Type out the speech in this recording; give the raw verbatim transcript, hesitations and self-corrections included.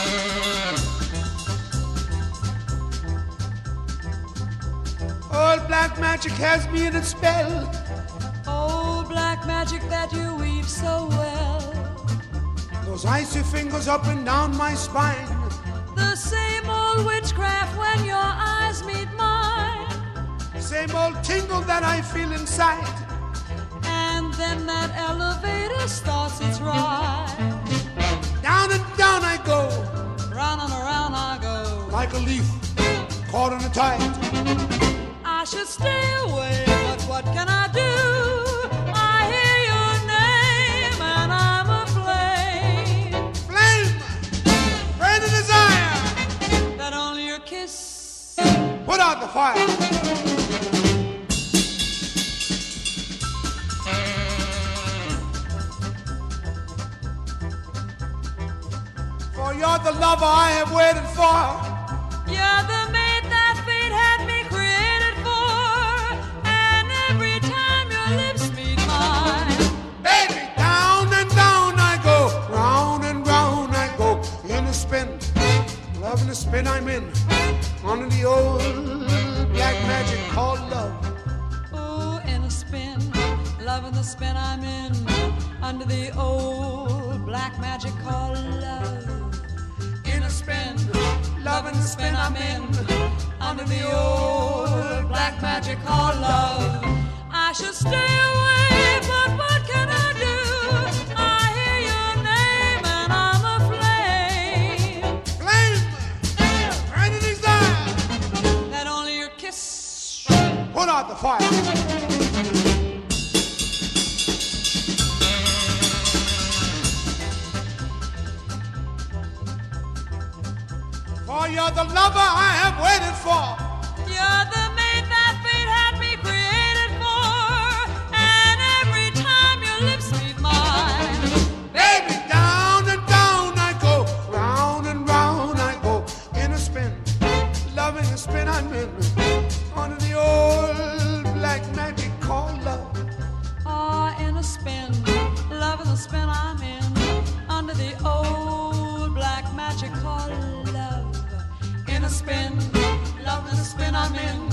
Old black magic has me in its spell. Old black magic that you weave so well. Those icy fingers up and down my spine. The same old witchcraft when your eyes meet mine. Same old tingle that I feel inside. And then that elevator starts its ride. Down and down I go. Round and around I go. Like a leaf caught in a tide. I should stay away, but what can I do? I hear your name and I'm aflame. Flame, burn the desire that only your kiss put out the fire. For you're the lover I have waited for. You're the mate that fate had me created for. And every time your lips meet mine, baby, down and down I go. Round and round I go. In a spin, loving the spin I'm in. Under the old black magic called love. Oh, in a spin, loving the spin I'm in. Under the old black magic called love. In a spin, loving the spin I'm in. Under the old black magic called love. I should stay away, but what can I do? I hear your name and I'm aflame. Flame, burning desire that only your kiss put out the fire. For you're the lover I have waited for. You're the mate that fate had me created for. And every time your lips meet mine, baby, down and down I go. Round and round I go. In a spin, loving the spin I'm in. Under the old black magic called love. ah, in a spin, loving the spin I'm in. Under the old black magic called love. In a spin, loving the spin I'm in.